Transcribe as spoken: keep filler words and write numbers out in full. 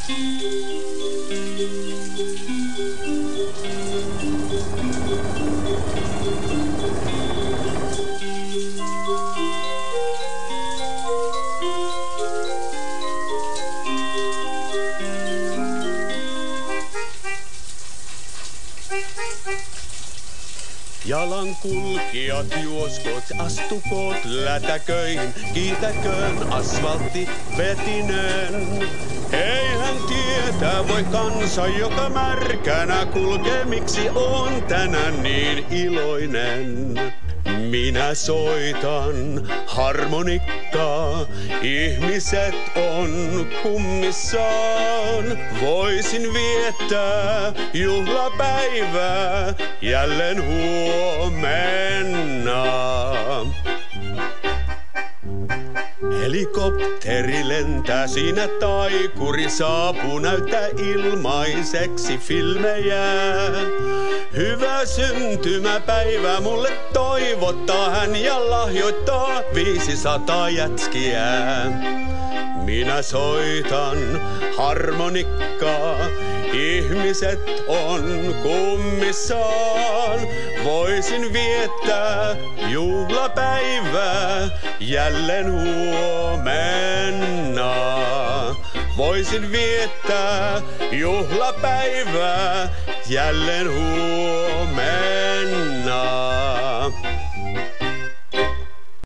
Jalankulkijat juoskoot, astukoot lätäköihin, kiitäköön asfaltti vetinen. Eihän tietää voi kansa, joka märkänä kulkee, miksi on tänään niin iloinen. Minä soitan harmonikkaa, ihmiset on kummissaan. Voisin viettää juhlapäivää jälleen huomenna. Helikopteri lentää, siinä taikuri saapuu, näyttää ilmaiseksi filmejä. Hyvää syntymäpäivää mulle toivottaa hän ja lahjoittaa viisisataa jätskiä. Minä soitan harmonikkaa, ihmiset on kummissaan. Voisin viettää juhlapäivää jälleen huomenna. Voisin viettää juhlapäivää jälleen huomenna.